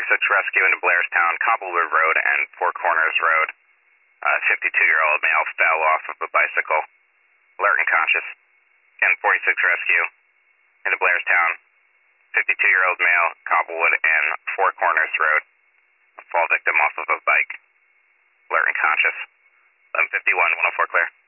rescue into Blairstown, Cobblewood Road, and Four Corners Road. 52-year-old male fell off of a bicycle, alert and conscious. Again, 46 rescue into Blairstown, 52-year-old male, Cobblewood and Four Corners Road. Fall victim off of a bike, alert and conscious. 11:51, 104 clear.